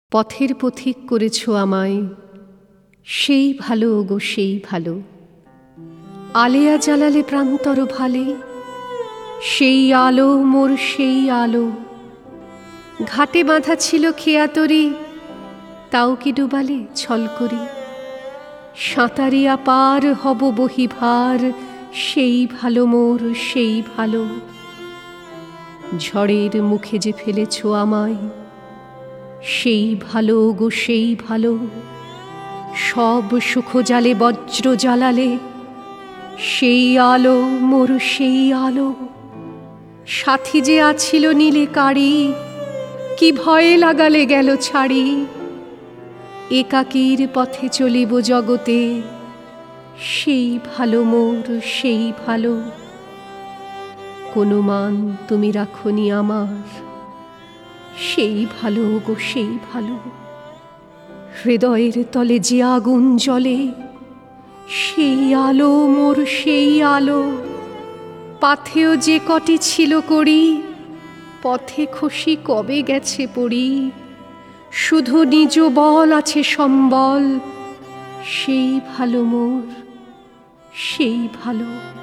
পথের পথিক করেছ আমায়, সেই ভালো গো সেই ভালো। আলেয়া জ্বালালে প্রান্তর ভালে, সেই আলো মোর সেই আলো। ঘাটে বাঁধা ছিল খেয়া তরি, তাও কি ডুবালে ছল করি। সাঁতারিয়া পার হব বহিভার, সেই ভালো মোর সেই ভালো। ঝড়ের মুখে যে ফেলেছ আমায়, সেই ভালো গো সেই ভালো। সব সুখ জালে বজ্র জ্বালালে, সেই আলো মোর সেই আলো। সাথী যে আছিল নীলে কারি, কি ভয়ে লাগালে গেল ছাড়ি। একাকীর পথে চলিব জগতে, সেই ভালো মোর সেই ভালো। কোনো মান তুমি রাখনি আমার, সেই ভালো গো সেই ভালো। হৃদয়ের তলে যে আগুন জ্বলে, সেই আলো মোর সেই আলো। পাথেও যে কটি ছিল করি, পথে খসি কবে গেছে পড়ি। শুধু নিজ বল আছে সম্বল, সেই ভালো মোর সেই ভালো।